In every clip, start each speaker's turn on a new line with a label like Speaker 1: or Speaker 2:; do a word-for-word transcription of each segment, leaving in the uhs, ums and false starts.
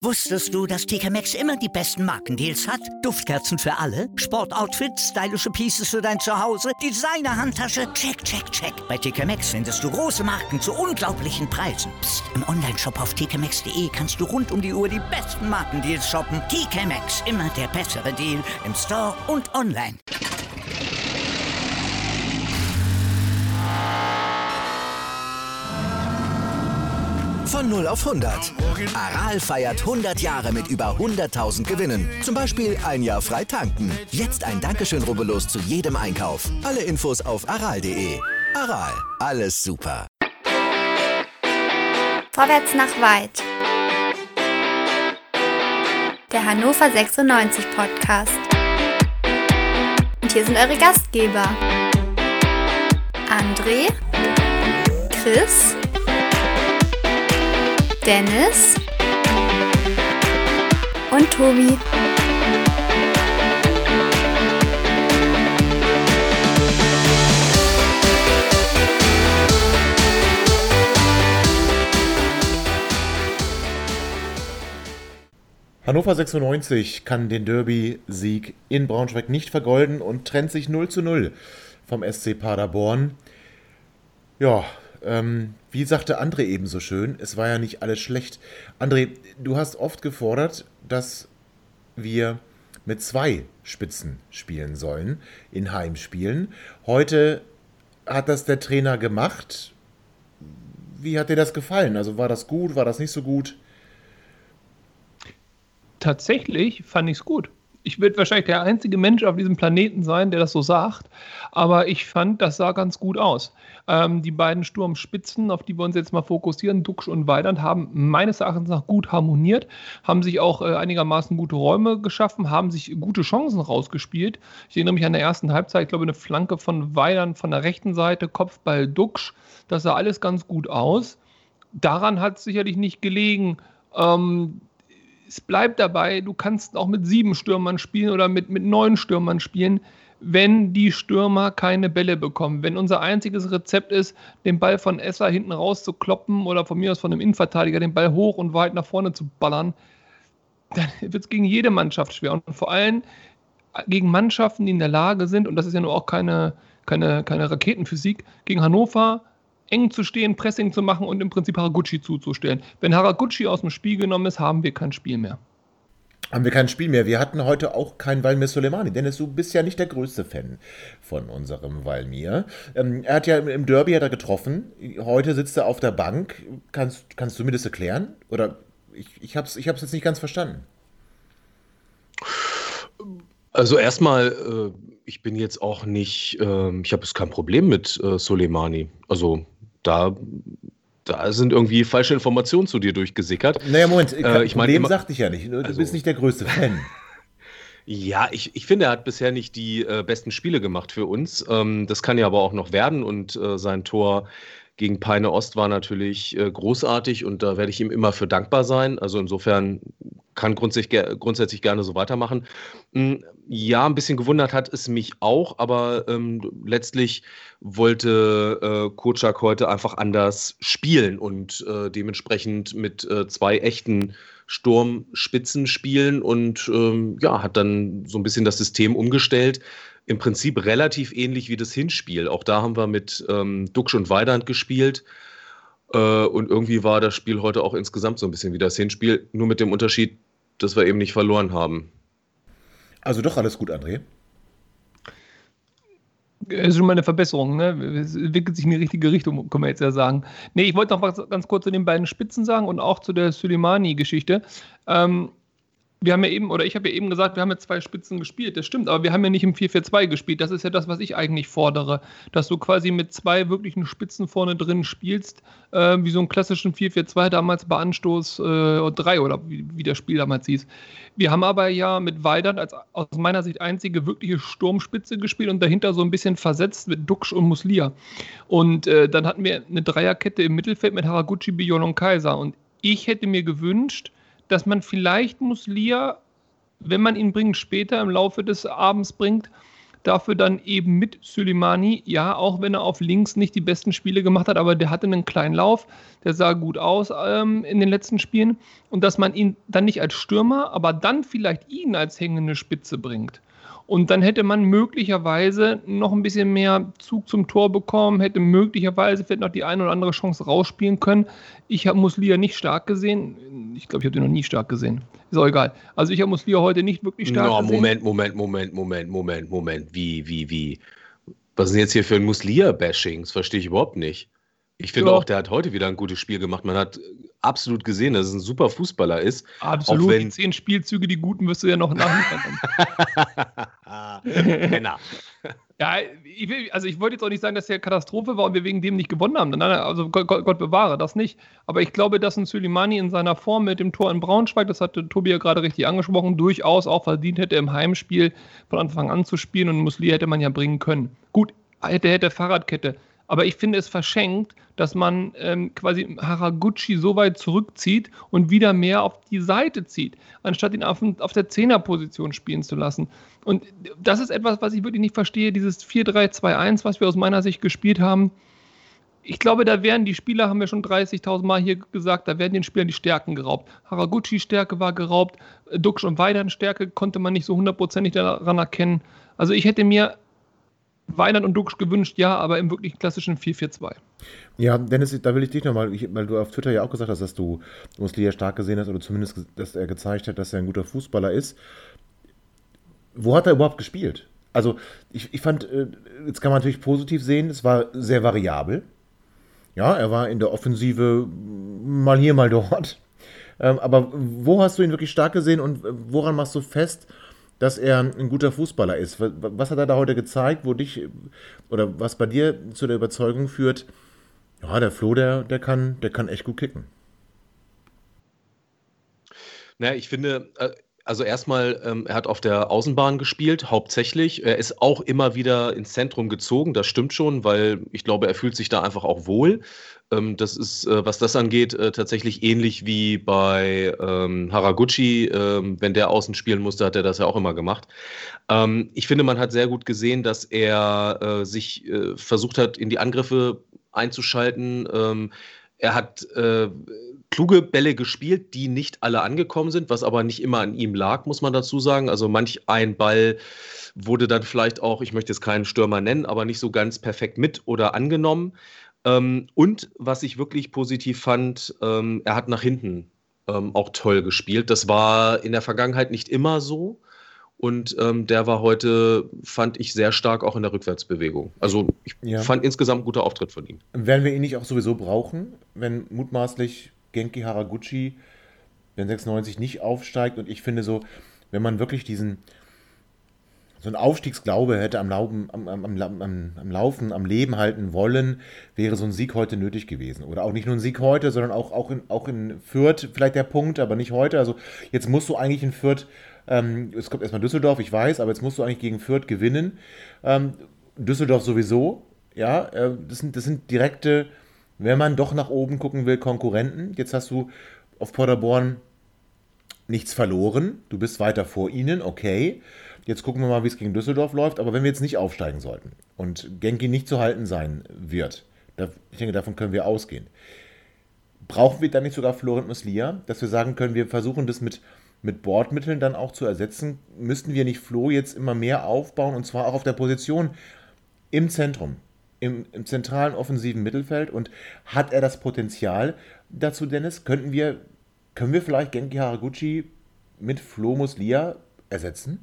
Speaker 1: Wusstest du, dass T K Maxx immer die besten Markendeals hat? Duftkerzen für alle, Sportoutfits, stylische Pieces für dein Zuhause, Designer-Handtasche, check, check, check. Bei T K Maxx findest du große Marken zu unglaublichen Preisen. Psst. Im Onlineshop auf t k maxx punkt d e kannst du rund um die Uhr die besten Markendeals shoppen. T K Maxx, immer der bessere Deal im Store und online.
Speaker 2: Von null auf hundert. Aral feiert hundert Jahre mit über hunderttausend Gewinnen. Zum Beispiel ein Jahr frei tanken. Jetzt ein Dankeschön, rubbellos zu jedem Einkauf. Alle Infos auf aral punkt de. Aral, alles super.
Speaker 3: Vorwärts nach weit. Der Hannover sechsundneunzig Podcast. Und hier sind eure Gastgeber. André, Chris, Dennis und Tobi.
Speaker 4: Hannover sechsundneunzig kann den Derby-Sieg in Braunschweig nicht vergolden und trennt sich null zu null vom S C Paderborn. Ja, ähm, wie sagte André eben so schön, es war ja nicht alles schlecht. André, du hast oft gefordert, dass wir mit zwei Spitzen spielen sollen in Heimspielen. Heute hat das der Trainer gemacht. Wie hat dir das gefallen? Also war das gut, war das nicht so gut?
Speaker 5: Tatsächlich fand ich es gut. Ich werde wahrscheinlich der einzige Mensch auf diesem Planeten sein, der das so sagt, aber ich fand, das sah ganz gut aus. Ähm, die beiden Sturmspitzen, auf die wir uns jetzt mal fokussieren, Duxch und Weidand, haben meines Erachtens nach gut harmoniert, haben sich auch äh, einigermaßen gute Räume geschaffen, haben sich gute Chancen rausgespielt. Ich erinnere mich an der ersten Halbzeit, ich glaube eine Flanke von Weidand von der rechten Seite, Kopfball Duxch, das sah alles ganz gut aus. Daran hat es sicherlich nicht gelegen. Ähm, Es bleibt dabei, du kannst auch mit sieben Stürmern spielen oder mit, mit neun Stürmern spielen, wenn die Stürmer keine Bälle bekommen. Wenn unser einziges Rezept ist, den Ball von Esser hinten raus zu kloppen oder von mir aus von einem Innenverteidiger den Ball hoch und weit nach vorne zu ballern, dann wird es gegen jede Mannschaft schwer. Und vor allem gegen Mannschaften, die in der Lage sind, und das ist ja nur auch keine, keine, keine Raketenphysik, gegen Hannover eng zu stehen, Pressing zu machen und im Prinzip Haraguchi zuzustellen. Wenn Haraguchi aus dem Spiel genommen ist, haben wir kein Spiel mehr.
Speaker 4: Haben wir kein Spiel mehr. Wir hatten heute auch keinen Valmir Soleimani. Dennis, du bist ja nicht der größte Fan von unserem Valmir. Ähm, er hat ja im Derby hat er getroffen. Heute sitzt er auf der Bank. Kannst, kannst du mir das erklären? Oder ich, ich habe es ich hab's jetzt nicht ganz verstanden.
Speaker 6: Also erstmal, äh, ich bin jetzt auch nicht, äh, ich habe jetzt kein Problem mit äh, Soleimani. Also da, da sind irgendwie falsche Informationen zu dir durchgesickert.
Speaker 4: Naja, Moment,
Speaker 6: äh, ich
Speaker 4: Problem
Speaker 6: mein,
Speaker 4: sagte ich ja nicht. Du
Speaker 6: also,
Speaker 4: bist nicht der größte Fan.
Speaker 6: Ja, ich, ich finde, er hat bisher nicht die äh, besten Spiele gemacht für uns. Ähm, das kann ja aber auch noch werden und äh, sein Tor gegen Peine Ost war natürlich äh, großartig und da werde ich ihm immer für dankbar sein. Also insofern kann grundsätzlich, grundsätzlich gerne so weitermachen. Ja, ein bisschen gewundert hat es mich auch, aber ähm, letztlich wollte äh, Kocak heute einfach anders spielen und äh, dementsprechend mit äh, zwei echten Sturmspitzen spielen und ähm, ja, hat dann so ein bisschen das System umgestellt. Im Prinzip relativ ähnlich wie das Hinspiel. Auch da haben wir mit ähm, Duxch und Weidand gespielt. Äh, und irgendwie war das Spiel heute auch insgesamt so ein bisschen wie das Hinspiel. Nur mit dem Unterschied, dass wir eben nicht verloren haben.
Speaker 4: Also doch alles gut, André?
Speaker 5: Das ist schon mal eine Verbesserung, ne? Es entwickelt sich in die richtige Richtung, kann man jetzt ja sagen. Nee, ich wollte noch was ganz kurz zu den beiden Spitzen sagen und auch zu der Soleimani-Geschichte. Ähm, Wir haben ja eben, oder ich habe ja eben gesagt, wir haben ja zwei Spitzen gespielt, das stimmt, aber wir haben ja nicht im vier vier zwei gespielt. Das ist ja das, was ich eigentlich fordere, dass du quasi mit zwei wirklichen Spitzen vorne drin spielst, äh, wie so einen klassischen vier vier zwei damals bei Anstoß äh, drei oder wie, wie das Spiel damals hieß. Wir haben aber ja mit Weidand als aus meiner Sicht einzige wirkliche Sturmspitze gespielt und dahinter so ein bisschen versetzt mit Duxch und Muslia. Und äh, dann hatten wir eine Dreierkette im Mittelfeld mit Haraguchi, Biol und Kaiser. Und ich hätte mir gewünscht, dass man vielleicht Muslia, wenn man ihn bringt, später im Laufe des Abends bringt, Dafür dann eben mit Süleymanni, ja, auch wenn er auf links nicht die besten Spiele gemacht hat, aber der hatte einen kleinen Lauf, der sah gut aus ähm, in den letzten Spielen. Und dass man ihn dann nicht als Stürmer, aber dann vielleicht ihn als hängende Spitze bringt. Und dann hätte man möglicherweise noch ein bisschen mehr Zug zum Tor bekommen, hätte möglicherweise vielleicht noch die eine oder andere Chance rausspielen können. Ich habe Muslia nicht stark gesehen. Ich glaube, ich habe den noch nie stark gesehen. Ist auch egal. Also ich habe Muslia heute nicht wirklich stark
Speaker 6: no,
Speaker 5: gesehen.
Speaker 6: Moment, Moment, Moment, Moment, Moment, Moment. Wie, wie, wie? Was ist denn jetzt hier für ein Muslia-Bashing? Das verstehe ich überhaupt nicht. Ich finde
Speaker 5: Ja.
Speaker 6: auch, der hat heute wieder ein gutes Spiel gemacht. Man hat absolut gesehen, dass es ein super Fußballer ist.
Speaker 5: Absolut,
Speaker 6: Auch wenn...
Speaker 5: die zehn Spielzüge, die guten, wirst du ja noch nachliefern.
Speaker 6: Männer.
Speaker 5: Ja, ich will, also ich wollte jetzt auch nicht sagen, dass der Katastrophe war und wir wegen dem nicht gewonnen haben. Nein, nein, also Gott, Gott, Gott bewahre, das nicht. Aber ich glaube, dass ein Süleymanni in seiner Form mit dem Tor in Braunschweig, das hatte Tobi ja gerade richtig angesprochen, durchaus auch verdient hätte, im Heimspiel von Anfang an zu spielen und Muslia hätte man ja bringen können. Gut, hätte, hätte Fahrradkette. Aber ich finde es verschenkt, dass man ähm, quasi Haraguchi so weit zurückzieht und wieder mehr auf die Seite zieht, anstatt ihn auf, auf der Zehnerposition spielen zu lassen. Und das ist etwas, was ich wirklich nicht verstehe, dieses vier drei zwei eins, was wir aus meiner Sicht gespielt haben. Ich glaube, da werden die Spieler, haben wir schon dreißigtausend Mal hier gesagt, da werden den Spielern die Stärken geraubt. Haraguchis Stärke war geraubt, Duxch und Weidand Stärke konnte man nicht so hundertprozentig daran erkennen. Also ich hätte mir Weidand und Duxch gewünscht, ja, aber im wirklich klassischen vier vier zwei.
Speaker 4: Ja, Dennis, da will ich dich nochmal, weil du auf Twitter ja auch gesagt hast, dass du Muslia stark gesehen hast oder zumindest, dass er gezeigt hat, dass er ein guter Fußballer ist. Wo hat er überhaupt gespielt? Also ich, ich fand, jetzt kann man natürlich positiv sehen, es war sehr variabel. Ja, er war in der Offensive mal hier, mal dort. Aber wo hast du ihn wirklich stark gesehen und woran machst du fest, dass er ein guter Fußballer ist? Was hat er da heute gezeigt, wo dich oder was bei dir zu der Überzeugung führt, ja, der Flo, der, der, kann, der kann echt gut kicken?
Speaker 6: Naja, ich finde, also erstmal, ähm, er hat auf der Außenbahn gespielt, hauptsächlich. Er ist auch immer wieder ins Zentrum gezogen, das stimmt schon, weil ich glaube, er fühlt sich da einfach auch wohl. Ähm, das ist, äh, was das angeht, äh, tatsächlich ähnlich wie bei ähm, Haraguchi. Ähm, wenn der außen spielen musste, hat er das ja auch immer gemacht. Ähm, ich finde, man hat sehr gut gesehen, dass er äh, sich äh, versucht hat, in die Angriffe einzuschalten. Ähm, er hat äh, kluge Bälle gespielt, die nicht alle angekommen sind, was aber nicht immer an ihm lag, muss man dazu sagen. Also manch ein Ball wurde dann vielleicht auch, ich möchte jetzt keinen Stürmer nennen, aber nicht so ganz perfekt mit oder angenommen. Ähm, und was ich wirklich positiv fand, ähm, er hat nach hinten ähm, auch toll gespielt. Das war in der Vergangenheit nicht immer so. Und ähm, der war heute, fand ich, sehr stark auch in der Rückwärtsbewegung. Also ich
Speaker 4: Ja.
Speaker 6: fand insgesamt ein guter Auftritt von ihm.
Speaker 4: Werden wir ihn nicht auch sowieso brauchen, wenn mutmaßlich Genki Haraguchi, wenn sechsundneunzig nicht aufsteigt? Und ich finde so, wenn man wirklich diesen, so einen Aufstiegsglaube hätte am, Laufen, am, am, am, am, am Laufen, am Leben halten wollen, wäre so ein Sieg heute nötig gewesen. Oder auch nicht nur ein Sieg heute, sondern auch, auch, in, auch in Fürth vielleicht der Punkt, aber nicht heute. Also jetzt musst du eigentlich in Fürth, ähm, es kommt erstmal Düsseldorf, ich weiß, aber jetzt musst du eigentlich gegen Fürth gewinnen. Ähm, Düsseldorf sowieso, ja, äh, das sind, das sind direkte, wenn man doch nach oben gucken will, Konkurrenten. Jetzt hast du auf Paderborn nichts verloren, du bist weiter vor ihnen, okay. Jetzt gucken wir mal, wie es gegen Düsseldorf läuft. Aber wenn wir jetzt nicht aufsteigen sollten und Genki nicht zu halten sein wird, da, ich denke, davon können wir ausgehen, brauchen wir dann nicht sogar Florent Muslia, dass wir sagen können, wir versuchen das mit, mit Bordmitteln dann auch zu ersetzen? Müssten wir nicht Flo jetzt immer mehr aufbauen und zwar auch auf der Position im Zentrum, im, im zentralen offensiven Mittelfeld? Und hat er das Potenzial dazu, Dennis? Könnten wir, können wir vielleicht Genki Haraguchi mit Flo Muslia ersetzen?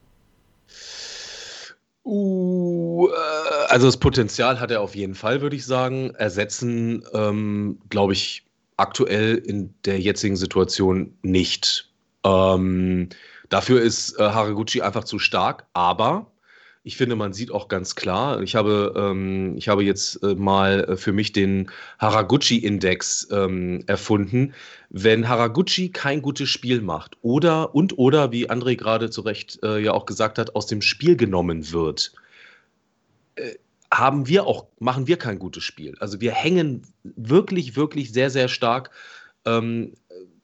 Speaker 6: Uh, also das Potenzial hat er auf jeden Fall, würde ich sagen. Ersetzen, ähm, glaube ich, aktuell in der jetzigen Situation nicht. Ähm, dafür ist äh, Haraguchi einfach zu stark, aber ich finde, man sieht auch ganz klar, ich habe, ähm, ich habe jetzt äh, mal für mich den Haraguchi-Index ähm, erfunden. Wenn Haraguchi kein gutes Spiel macht oder und oder, wie André gerade zu Recht äh, ja auch gesagt hat, aus dem Spiel genommen wird, äh, haben wir auch, machen wir kein gutes Spiel. Also wir hängen wirklich, wirklich sehr, sehr stark ähm,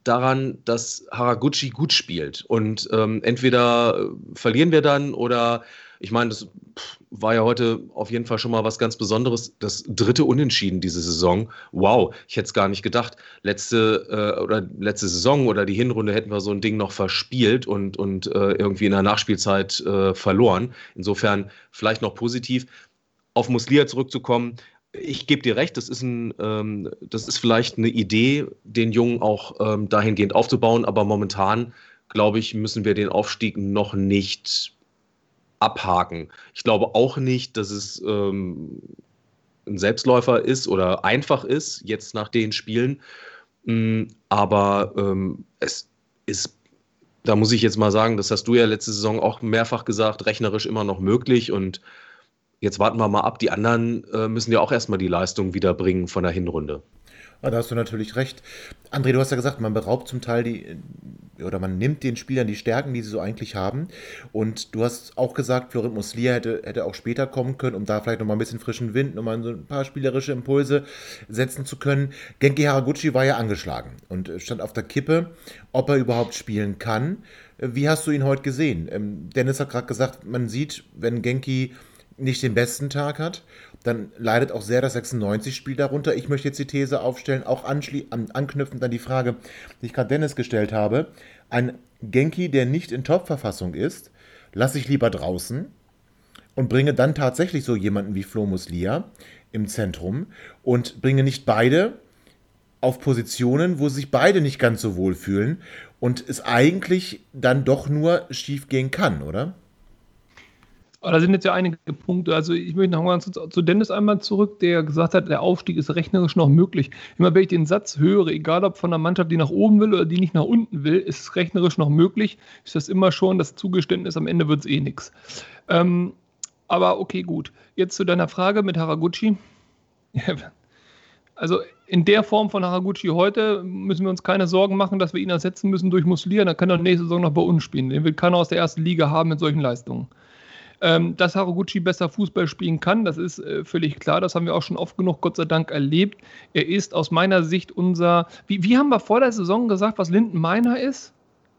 Speaker 6: daran, dass Haraguchi gut spielt. Und ähm, entweder verlieren wir dann oder, ich meine, das war ja heute auf jeden Fall schon mal was ganz Besonderes. Das dritte Unentschieden diese Saison. Wow, ich hätte es gar nicht gedacht. Letzte, äh, oder letzte Saison oder die Hinrunde hätten wir so ein Ding noch verspielt und, und äh, irgendwie in der Nachspielzeit äh, verloren. Insofern vielleicht noch positiv. Auf Muslia zurückzukommen, ich gebe dir recht, das ist, ein, ähm, das ist vielleicht eine Idee, den Jungen auch ähm, dahingehend aufzubauen, aber momentan, glaube ich, müssen wir den Aufstieg noch nicht abhaken. Ich glaube auch nicht, dass es ähm, ein Selbstläufer ist oder einfach ist, jetzt nach den Spielen, mm, aber ähm, es ist, da muss ich jetzt mal sagen, das hast du ja letzte Saison auch mehrfach gesagt, rechnerisch immer noch möglich und jetzt warten wir mal ab. Die anderen äh, müssen ja auch erstmal die Leistung wiederbringen von der Hinrunde.
Speaker 4: Ja, da hast du natürlich recht. André, du hast ja gesagt, man beraubt zum Teil die, oder man nimmt den Spielern die Stärken, die sie so eigentlich haben. Und du hast auch gesagt, Florin Muslia hätte, hätte auch später kommen können, um da vielleicht nochmal ein bisschen frischen Wind, nochmal so ein paar spielerische Impulse setzen zu können. Genki Haraguchi war ja angeschlagen und stand auf der Kippe, ob er überhaupt spielen kann. Wie hast du ihn heute gesehen? Ähm, Dennis hat gerade gesagt, man sieht, wenn Genki nicht den besten Tag hat, dann leidet auch sehr das sechsundneunzig-Spiel darunter. Ich möchte jetzt die These aufstellen, auch anschli- an, anknüpfend an die Frage, die ich gerade Dennis gestellt habe. Ein Genki, der nicht in Top-Verfassung ist, lasse ich lieber draußen und bringe dann tatsächlich so jemanden wie Flo Muslia im Zentrum und bringe nicht beide auf Positionen, wo sich beide nicht ganz so wohl fühlen und es eigentlich dann doch nur schief gehen kann, oder?
Speaker 5: Aber da sind jetzt ja einige Punkte. Also ich möchte noch mal zu, zu Dennis einmal zurück, der gesagt hat, der Aufstieg ist rechnerisch noch möglich. Immer wenn ich den Satz höre, egal ob von einer Mannschaft, die nach oben will oder die nicht nach unten will, ist es rechnerisch noch möglich. Ist das immer schon das Zugeständnis, am Ende wird es eh nichts. Ähm, aber okay, gut. Jetzt zu deiner Frage mit Haraguchi. Also in der Form von Haraguchi heute müssen wir uns keine Sorgen machen, dass wir ihn ersetzen müssen durch Muslia. Dann kann er nächste Saison noch bei uns spielen. Den will keiner aus der ersten Liga haben mit solchen Leistungen. Dass Haraguchi besser Fußball spielen kann, das ist äh, völlig klar. Das haben wir auch schon oft genug, Gott sei Dank, erlebt. Er ist aus meiner Sicht unser... Wie, wie haben wir vor der Saison gesagt, was Linden Meiner ist?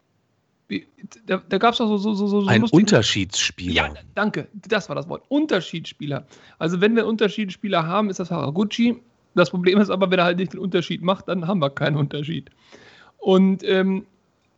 Speaker 5: Wie, da da gab es doch so... so, so, so
Speaker 6: Ein
Speaker 5: lustige,
Speaker 6: Unterschiedsspieler.
Speaker 5: Ja, danke. Das war das Wort. Unterschiedsspieler. Also wenn wir einen Unterschiedsspieler haben, ist das Haraguchi. Das Problem ist aber, wenn er halt nicht den Unterschied macht, dann haben wir keinen Unterschied. Und ähm,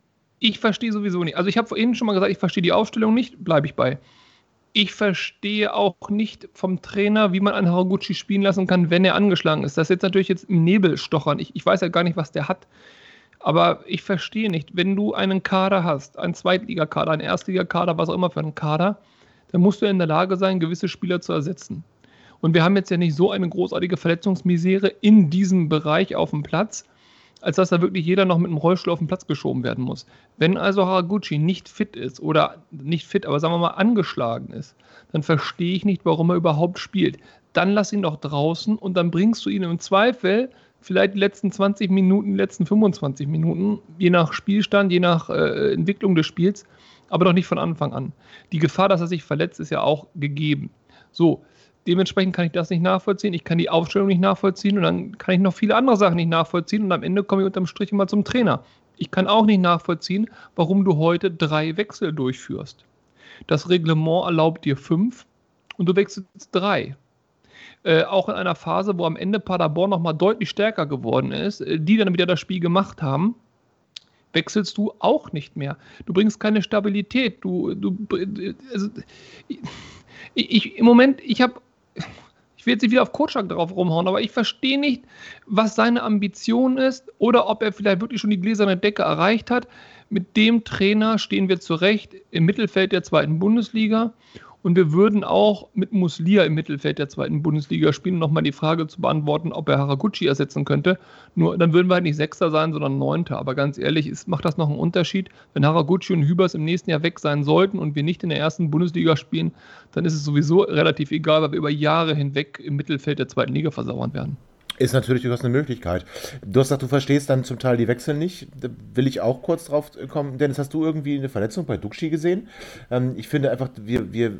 Speaker 5: ich verstehe sowieso nicht. Also ich habe vorhin schon mal gesagt, ich verstehe die Aufstellung nicht, bleibe ich bei. Ich verstehe auch nicht vom Trainer, wie man einen Haraguchi spielen lassen kann, wenn er angeschlagen ist. Das ist jetzt natürlich jetzt im Nebel stochern. Ich, ich weiß ja gar nicht, was der hat. Aber ich verstehe nicht, wenn du einen Kader hast, einen Zweitligakader, einen Erstligakader, was auch immer für einen Kader, dann musst du in der Lage sein, gewisse Spieler zu ersetzen. Und wir haben jetzt ja nicht so eine großartige Verletzungsmisere in diesem Bereich auf dem Platz, als dass da wirklich jeder noch mit einem Rollstuhl auf den Platz geschoben werden muss. Wenn also Haraguchi nicht fit ist oder nicht fit, aber sagen wir mal angeschlagen ist, dann verstehe ich nicht, warum er überhaupt spielt. Dann lass ihn doch draußen und dann bringst du ihn im Zweifel vielleicht die letzten zwanzig Minuten, die letzten fünfundzwanzig Minuten, je nach Spielstand, je nach äh, Entwicklung des Spiels, aber doch nicht von Anfang an. Die Gefahr, dass er sich verletzt, ist ja auch gegeben. So, dementsprechend kann ich das nicht nachvollziehen, ich kann die Aufstellung nicht nachvollziehen und dann kann ich noch viele andere Sachen nicht nachvollziehen und am Ende komme ich unterm Strich immer zum Trainer. Ich kann auch nicht nachvollziehen, warum du heute drei Wechsel durchführst. Das Reglement erlaubt dir fünf und du wechselst drei. Äh, auch in einer Phase, wo am Ende Paderborn nochmal deutlich stärker geworden ist, äh, die dann wieder das Spiel gemacht haben, wechselst du auch nicht mehr. Du bringst keine Stabilität. Du, du, also, ich, ich, im Moment, ich habe Ich will jetzt nicht wieder auf Kotschak drauf rumhauen, aber ich verstehe nicht, was seine Ambition ist oder ob er vielleicht wirklich schon die gläserne Decke erreicht hat. Mit dem Trainer stehen wir zurecht im Mittelfeld der zweiten Bundesliga und wir würden auch mit Muslia im Mittelfeld der zweiten Bundesliga spielen, um nochmal die Frage zu beantworten, ob er Haraguchi ersetzen könnte. Nur dann würden wir halt nicht Sechster sein, sondern Neunter. Aber ganz ehrlich, ist, macht das noch einen Unterschied? Wenn Haraguchi und Hübers im nächsten Jahr weg sein sollten und wir nicht in der ersten Bundesliga spielen, dann ist es sowieso relativ egal, weil wir über Jahre hinweg im Mittelfeld der zweiten Liga versauern werden.
Speaker 4: Ist natürlich durchaus eine Möglichkeit. Du hast gesagt, du verstehst dann zum Teil die Wechsel nicht. Da will ich auch kurz drauf kommen. Dennis, hast du irgendwie eine Verletzung bei Duxi gesehen? Ähm, ich finde einfach, wir, wir,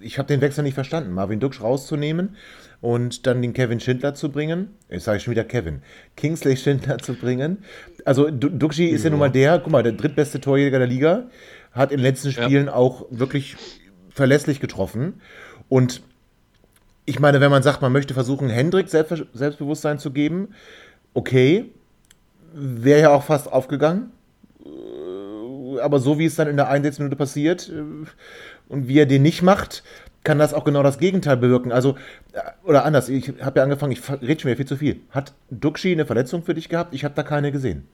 Speaker 4: ich habe den Wechsel nicht verstanden. Marvin Duksch rauszunehmen und dann den Kevin Schindler zu bringen. Jetzt sage ich schon wieder Kevin. Kingsley Schindler zu bringen. Also Duxi ist ja nun mal der, guck mal, der drittbeste Torjäger der Liga, hat in den letzten Spielen ja. auch wirklich verlässlich getroffen. Und ich meine, wenn man sagt, man möchte versuchen, Hendrik Selbst- Selbstbewusstsein zu geben, okay, wäre ja auch fast aufgegangen. Aber so wie es dann in der Einsatzminute passiert und wie er den nicht macht, kann das auch genau das Gegenteil bewirken. Also, oder anders, ich habe ja angefangen, ich rede schon wieder viel zu viel. Hat Duxi eine Verletzung für dich gehabt? Ich habe da keine gesehen.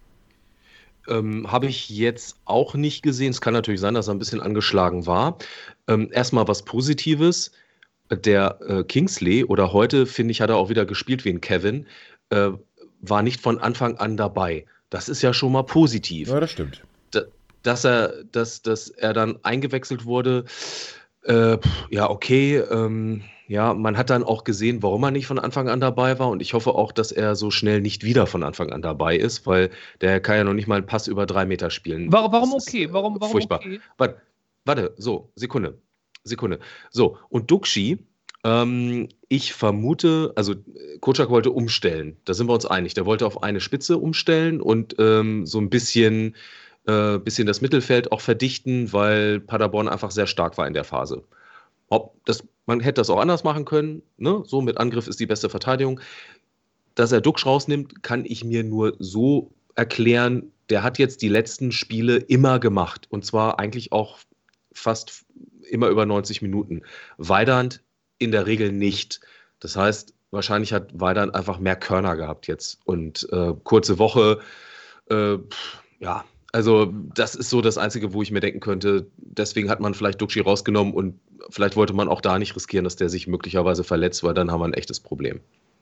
Speaker 6: Ähm, habe ich jetzt auch nicht gesehen. Es kann natürlich sein, dass er ein bisschen angeschlagen war. Ähm, erstmal was Positives. Der äh, Kingsley, oder heute, finde ich, hat er auch wieder gespielt wie ein Kevin, äh, war nicht von Anfang an dabei. Das ist ja schon mal positiv.
Speaker 4: Ja, das stimmt.
Speaker 6: Da, dass, er, dass, dass er dann eingewechselt wurde, äh, ja, okay. Ähm, ja, man hat dann auch gesehen, warum er nicht von Anfang an dabei war. Und ich hoffe auch, dass er so schnell nicht wieder von Anfang an dabei ist, weil der kann ja noch nicht mal einen Pass über drei Meter spielen.
Speaker 5: Warum, warum
Speaker 6: Das
Speaker 5: okay?
Speaker 6: ist, äh,
Speaker 5: Warum, warum
Speaker 6: furchtbar.
Speaker 5: okay?
Speaker 6: Warte, warte, so, Sekunde. Sekunde. So, und Duxi, ähm, ich vermute, also Kocak wollte umstellen, da sind wir uns einig. Der wollte auf eine Spitze umstellen und ähm, so ein bisschen, äh, bisschen das Mittelfeld auch verdichten, weil Paderborn einfach sehr stark war in der Phase. Ob das, man hätte das auch anders machen können, ne? So mit Angriff ist die beste Verteidigung. Dass er Duxch rausnimmt, kann ich mir nur so erklären, der hat jetzt die letzten Spiele immer gemacht und zwar eigentlich auch fast immer über neunzig Minuten. Weidand in der Regel nicht. Das heißt, wahrscheinlich hat Weidand einfach mehr Körner gehabt jetzt und äh, kurze Woche, äh, ja, also das ist so das Einzige, wo ich mir denken könnte, deswegen hat man vielleicht Duxi rausgenommen und vielleicht wollte man auch da nicht riskieren, dass der sich möglicherweise verletzt, weil dann haben wir ein echtes Problem.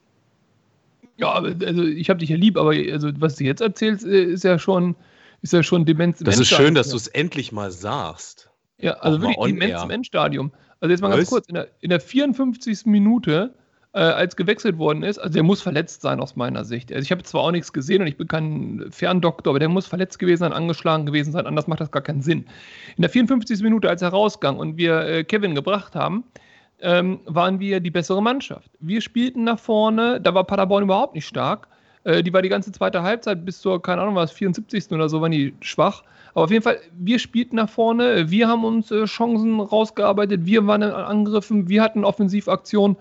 Speaker 5: Ja, also ich habe dich ja lieb, aber also, was du jetzt erzählst, ist ja schon, ist ja schon Demenz im
Speaker 6: Das ist
Speaker 5: Endstadium.
Speaker 6: schön, dass du es endlich mal sagst.
Speaker 5: Ja, also
Speaker 6: Auch mal
Speaker 5: wirklich
Speaker 6: on
Speaker 5: Demenz
Speaker 6: air.
Speaker 5: im Endstadium. Also jetzt mal ganz
Speaker 6: Was?
Speaker 5: kurz, in der, in der vierundfünfzigsten Minute, äh, als gewechselt worden ist, also der muss verletzt sein aus meiner Sicht. Also ich habe zwar auch nichts gesehen und ich bin kein Ferndoktor, aber der muss verletzt gewesen sein, angeschlagen gewesen sein, anders macht das gar keinen Sinn. In der vierundfünfzigsten Minute, als er rausgang und wir äh, Kevin gebracht haben, ähm, waren wir die bessere Mannschaft. Wir spielten nach vorne, da war Paderborn überhaupt nicht stark. Äh, die war die ganze zweite Halbzeit bis zur, keine Ahnung, was, vierundsiebzigsten oder so, waren die schwach. Aber auf jeden Fall, wir spielten nach vorne, wir haben uns äh, Chancen rausgearbeitet, wir waren in Angriffen, wir hatten Offensivaktionen.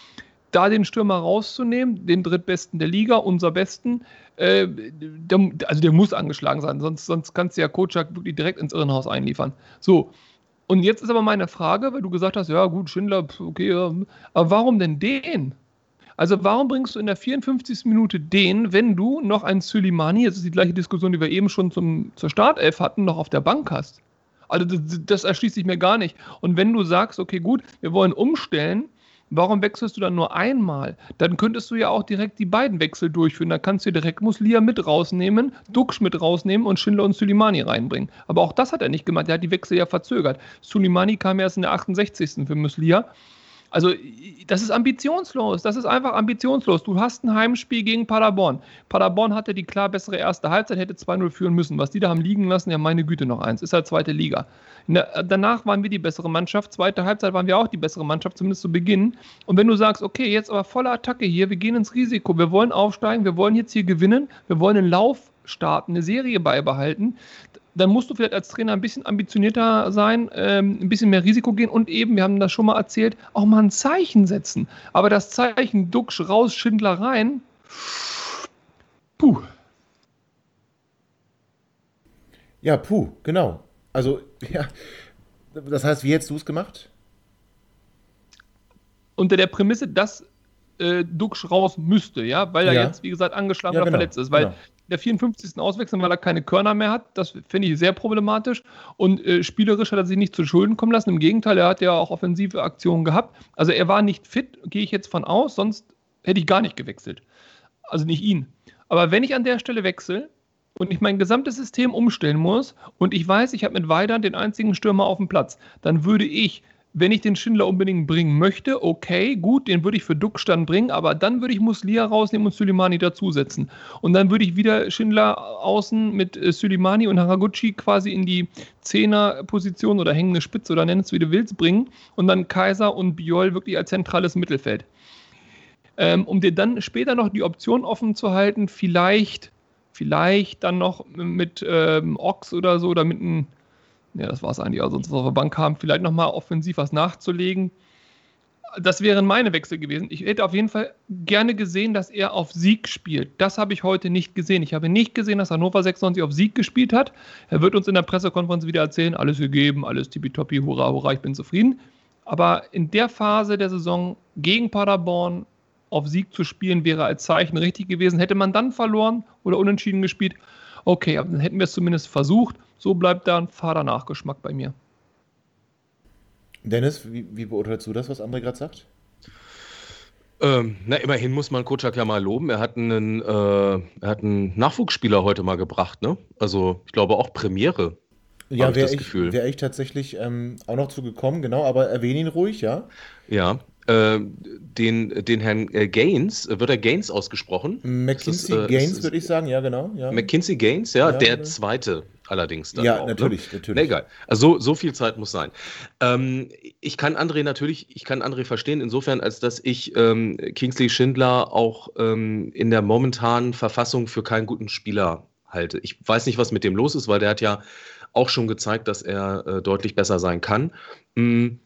Speaker 5: Da den Stürmer rauszunehmen, den drittbesten der Liga, unser Besten, äh, der, also der muss angeschlagen sein, sonst, sonst kannst du ja Kocak wirklich direkt ins Irrenhaus einliefern. So, und jetzt ist aber meine Frage, weil du gesagt hast, ja gut, Schindler, okay, ja, aber warum denn den? Also warum bringst du in der vierundfünfzigsten Minute den, wenn du noch einen Suleimani, das ist die gleiche Diskussion, die wir eben schon zum, zur Startelf hatten, noch auf der Bank hast? Also das, das erschließt sich mir gar nicht. Und wenn du sagst, okay gut, wir wollen umstellen, warum wechselst du dann nur einmal? Dann könntest du ja auch direkt die beiden Wechsel durchführen. Dann kannst du direkt Muslia mit rausnehmen, Duxch mit rausnehmen und Schindler und Suleimani reinbringen. Aber auch das hat er nicht gemacht. Er hat die Wechsel ja verzögert. Suleimani kam erst in der achtundsechzigsten für Muslia. Also das ist ambitionslos, das ist einfach ambitionslos. Du hast ein Heimspiel gegen Paderborn. Paderborn hatte die klar bessere erste Halbzeit, hätte zwei null führen müssen. Was die da haben liegen lassen, ja meine Güte, noch eins. Ist halt zweite Liga. Der, danach waren wir die bessere Mannschaft, zweite Halbzeit waren wir auch die bessere Mannschaft, zumindest zu Beginn. Und wenn du sagst, okay, jetzt aber volle Attacke hier, wir gehen ins Risiko, wir wollen aufsteigen, wir wollen jetzt hier gewinnen, wir wollen einen Lauf starten, eine Serie beibehalten, dann musst du vielleicht als Trainer ein bisschen ambitionierter sein, ähm, ein bisschen mehr Risiko gehen und eben, wir haben das schon mal erzählt, auch mal ein Zeichen setzen. Aber das Zeichen Duxch raus, Schindler rein, puh.
Speaker 4: Ja, puh, genau. Also, ja, das heißt, wie hättest du es gemacht?
Speaker 5: Unter der Prämisse, dass äh, Duxch raus müsste, ja, weil er
Speaker 4: Ja.
Speaker 5: jetzt, wie gesagt, angeschlagen
Speaker 4: Ja,
Speaker 5: oder
Speaker 4: genau,
Speaker 5: verletzt ist, weil
Speaker 4: genau.
Speaker 5: in der vierundfünfzigsten auswechseln, weil er keine Körner mehr hat, das finde ich sehr problematisch und äh, spielerisch hat er sich nicht zu Schulden kommen lassen, im Gegenteil, er hat ja auch offensive Aktionen gehabt, also er war nicht fit, gehe ich jetzt von aus, sonst hätte ich gar nicht gewechselt, also nicht ihn, aber wenn ich an der Stelle wechsle und ich mein gesamtes System umstellen muss und ich weiß, ich habe mit Weidand den einzigen Stürmer auf dem Platz, dann würde ich wenn ich den Schindler unbedingt bringen möchte, okay, gut, den würde ich für Duxch dann bringen, aber dann würde ich Muslia rausnehmen und Süleymani dazusetzen. Und dann würde ich wieder Schindler außen mit äh, Süleymani und Haraguchi quasi in die Zehner-Position oder hängende Spitze oder nenn es wie du willst bringen und dann Kaiser und Biol wirklich als zentrales Mittelfeld. Ähm, um dir dann später noch die Option offen zu halten, vielleicht, vielleicht dann noch mit ähm, Ochs oder so oder mit einem Ja, das war es eigentlich. Also sonst auf der Bank haben, vielleicht nochmal offensiv was nachzulegen. Das wären meine Wechsel gewesen. Ich hätte auf jeden Fall gerne gesehen, dass er auf Sieg spielt. Das habe ich heute nicht gesehen. Ich habe nicht gesehen, dass Hannover sechsundneunzig auf Sieg gespielt hat. Er wird uns in der Pressekonferenz wieder erzählen, alles gegeben, alles tippitoppi, hurra, hurra, ich bin zufrieden. Aber in der Phase der Saison gegen Paderborn auf Sieg zu spielen, wäre als Zeichen richtig gewesen. Hätte man dann verloren oder unentschieden gespielt, okay, aber dann hätten wir es zumindest versucht. So bleibt da ein fader Nachgeschmack bei mir.
Speaker 4: Dennis, wie, wie beurteilst du das, was André gerade sagt?
Speaker 6: Ähm, na, immerhin muss man Kocak ja mal loben. Er hat einen, äh, er hat einen Nachwuchsspieler heute mal gebracht, ne? Also, ich glaube auch Premiere.
Speaker 4: Ja, wäre ich, wär ich tatsächlich ähm, auch noch zugekommen, genau, aber erwähne ihn ruhig, ja?
Speaker 6: Ja. Äh, den, den Herrn äh, Gaines, wird er Gaines ausgesprochen?
Speaker 4: Mackenzie äh, Gaines, würde ich sagen, ja, genau. Ja.
Speaker 6: Mackenzie Gaines, ja,
Speaker 4: ja
Speaker 6: der
Speaker 4: ja.
Speaker 6: zweite allerdings dann
Speaker 4: ja,
Speaker 6: auch.
Speaker 4: natürlich,
Speaker 6: ne?
Speaker 4: natürlich.
Speaker 6: Nee, egal. Also so, so viel Zeit muss sein. Ähm, ich kann André natürlich, ich kann André verstehen, insofern, als dass ich ähm, Kingsley Schindler auch ähm, in der momentanen Verfassung für keinen guten Spieler halte. Ich weiß nicht, was mit dem los ist, weil der hat ja auch schon gezeigt, dass er äh, deutlich besser sein kann. Mhm.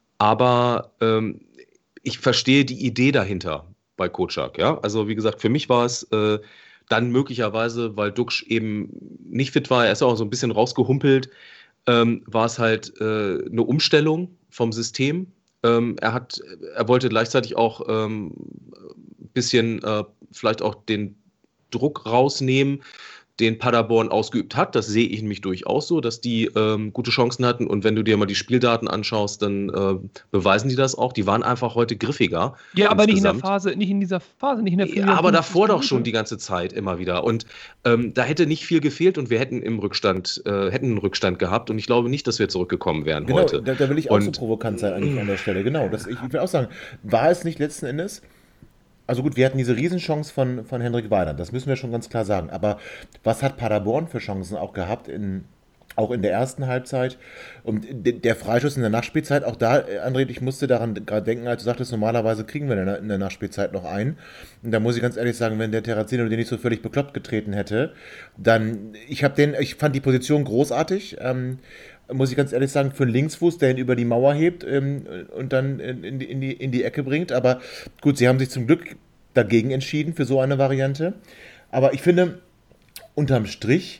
Speaker 6: Aber ähm, ich verstehe die Idee dahinter bei Kocak, ja. Also wie gesagt, für mich war es äh, dann möglicherweise, weil Duxch eben nicht fit war, er ist auch so ein bisschen rausgehumpelt, ähm, war es halt äh, eine Umstellung vom System. Ähm, er hat, er wollte gleichzeitig auch ein ähm, bisschen äh, vielleicht auch den Druck rausnehmen, den Paderborn ausgeübt hat. Das sehe ich nämlich durchaus so, dass die ähm, gute Chancen hatten. Und wenn du dir mal die Spieldaten anschaust, dann äh, beweisen die das auch. Die waren einfach heute griffiger.
Speaker 5: Ja, aber nicht in der Phase, nicht in dieser Phase, nicht in der
Speaker 6: ja, aber davor doch schon die ganze Zeit immer wieder. Und ähm, da hätte nicht viel gefehlt und wir hätten im Rückstand, äh, hätten einen Rückstand gehabt. Und ich glaube nicht, dass wir zurückgekommen wären
Speaker 4: genau,
Speaker 6: heute.
Speaker 4: Da, da will ich auch
Speaker 6: und,
Speaker 4: so provokant sein eigentlich an der Stelle. Genau, das, ich, ich will auch sagen, war es nicht letzten Endes... Also gut, wir hatten diese Riesenchance von, von Hendrik Weidand, das müssen wir schon ganz klar sagen. Aber was hat Paderborn für Chancen auch gehabt, in, auch in der ersten Halbzeit? Und der Freischuss in der Nachspielzeit, auch da, André, ich musste daran gerade denken, als du sagtest, normalerweise kriegen wir in der, in der Nachspielzeit noch einen. Und da muss ich ganz ehrlich sagen, wenn der Terrazino den nicht so völlig bekloppt getreten hätte, dann, ich habe den, ich fand die Position großartig, ähm, muss ich ganz ehrlich sagen, für einen Linksfuß, der ihn über die Mauer hebt ähm, und dann in die, in, die, in die Ecke bringt. Aber gut, sie haben sich zum Glück dagegen entschieden für so eine Variante. Aber ich finde, unterm Strich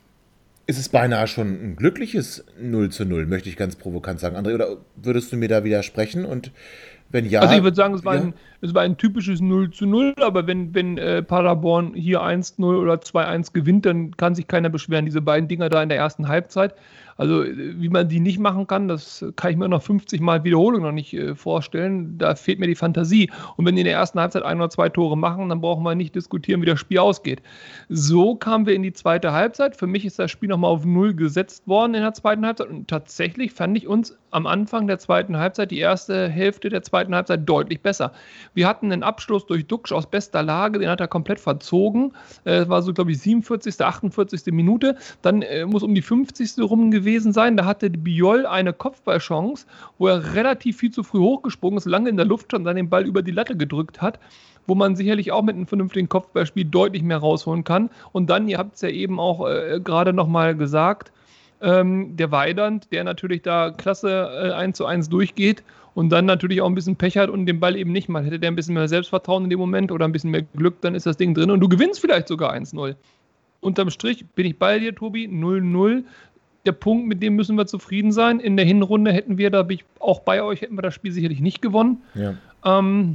Speaker 4: ist es beinahe schon ein glückliches null zu null, möchte ich ganz provokant sagen. André, oder würdest du mir da widersprechen? Und wenn ja...
Speaker 5: Also ich würde sagen, es war,
Speaker 4: ja.
Speaker 5: ein, es war ein typisches null zu null, aber wenn, wenn äh, Paderborn hier eins null oder zwei eins gewinnt, dann kann sich keiner beschweren. Diese beiden Dinger da in der ersten Halbzeit, also wie man die nicht machen kann, das kann ich mir noch fünfzig Mal Wiederholung noch nicht äh, vorstellen. Da fehlt mir die Fantasie. Und wenn die in der ersten Halbzeit ein oder zwei Tore machen, dann brauchen wir nicht diskutieren, wie das Spiel ausgeht. So kamen wir in die zweite Halbzeit. Für mich ist das Spiel nochmal auf null gesetzt worden in der zweiten Halbzeit. Und tatsächlich fand ich uns am Anfang der zweiten Halbzeit, die erste Hälfte der zweiten Halbzeit, deutlich besser. Wir hatten einen Abschluss durch Duxch aus bester Lage, den hat er komplett verzogen. Das war so, glaube ich, siebenundvierzigste, achtundvierzigste Minute. Dann äh, muss um die fünfzigste rum gewesen sein. Da hatte Biol eine Kopfballchance, wo er relativ viel zu früh hochgesprungen ist, lange in der Luft stand, dann den Ball über die Latte gedrückt hat, wo man sicherlich auch mit einem vernünftigen Kopfballspiel deutlich mehr rausholen kann. Und dann, ihr habt es ja eben auch äh, gerade nochmal gesagt, ähm, der Weidand, der natürlich da klasse äh, eins zu eins durchgeht und dann natürlich auch ein bisschen Pech hat und den Ball eben nicht mal. Hätte der ein bisschen mehr Selbstvertrauen in dem Moment oder ein bisschen mehr Glück, dann ist das Ding drin und du gewinnst vielleicht sogar eins null. Unterm Strich bin ich bei dir, Tobi, null null. Der Punkt, mit dem müssen wir zufrieden sein. In der Hinrunde hätten wir, da bin ich auch bei euch, hätten wir das Spiel sicherlich nicht gewonnen.
Speaker 4: Ja,
Speaker 5: ähm,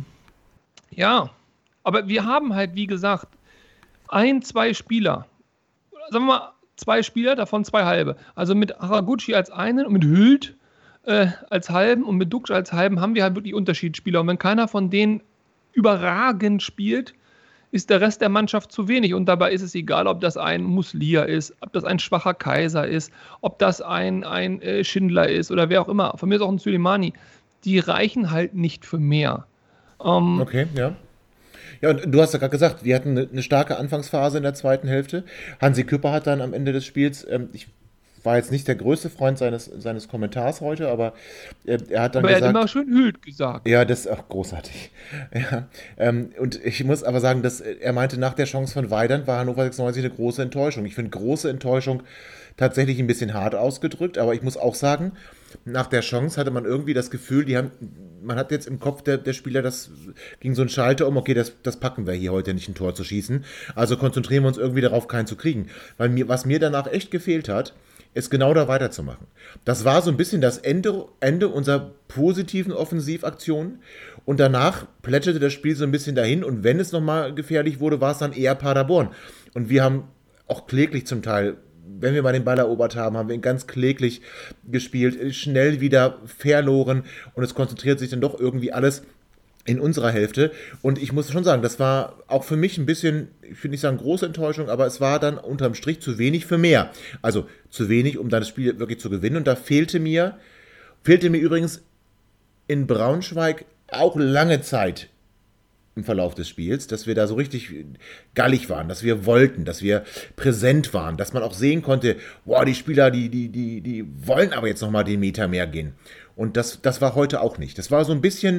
Speaker 5: ja. Aber wir haben halt, wie gesagt, ein, zwei Spieler, sagen wir mal zwei Spieler, davon zwei halbe. Also mit Haraguchi als einen und mit Hüld äh, als halben und mit Duxch als halben haben wir halt wirklich Unterschiedsspieler. Und wenn keiner von denen überragend spielt, ist der Rest der Mannschaft zu wenig. Und dabei ist es egal, ob das ein Muslia ist, ob das ein schwacher Kaiser ist, ob das ein, ein äh, Schindler ist oder wer auch immer. Von mir ist auch ein Suleimani. Die reichen halt nicht für mehr. Ähm,
Speaker 4: okay, ja. Ja, und du hast ja gerade gesagt, wir hatten eine, eine starke Anfangsphase in der zweiten Hälfte. Hansi Küpper hat dann am Ende des Spiels, ähm, ich war jetzt nicht der größte Freund seines, seines Kommentars heute, aber äh, er hat dann
Speaker 5: aber
Speaker 4: gesagt...
Speaker 5: er hat immer schön Hült gesagt.
Speaker 4: Ja, das ist auch großartig. Ja, ähm, und ich muss aber sagen, dass er meinte, nach der Chance von Weidand war Hannover sechsundneunzig eine große Enttäuschung. Ich finde große Enttäuschung tatsächlich ein bisschen hart ausgedrückt, aber ich muss auch sagen, nach der Chance hatte man irgendwie das Gefühl, die haben, man hat jetzt im Kopf der, der Spieler, das ging so ein Schalter um, okay, das, das packen wir hier heute nicht, ein Tor zu schießen, also konzentrieren wir uns irgendwie darauf, keinen zu kriegen. Weil mir, was mir danach echt gefehlt hat, ist genau da weiterzumachen. Das war so ein bisschen das Ende, Ende unserer positiven Offensivaktion und danach plätscherte das Spiel so ein bisschen dahin und wenn es nochmal gefährlich wurde, war es dann eher Paderborn. Und wir haben auch kläglich zum Teil, wenn wir mal den Ball erobert haben, haben wir ihn ganz kläglich gespielt, schnell wieder verloren und es konzentriert sich dann doch irgendwie alles in unserer Hälfte. Und ich muss schon sagen, das war auch für mich ein bisschen, ich will nicht sagen große Enttäuschung, aber es war dann unterm Strich zu wenig für mehr. Also zu wenig, um dann das Spiel wirklich zu gewinnen. Und da fehlte mir, fehlte mir übrigens in Braunschweig auch lange Zeit im Verlauf des Spiels, dass wir da so richtig gallig waren, dass wir wollten, dass wir präsent waren, dass man auch sehen konnte, boah, die Spieler, die, die, die, die wollen aber jetzt nochmal den Meter mehr gehen. Und das, das war heute auch nicht. Das war so ein bisschen,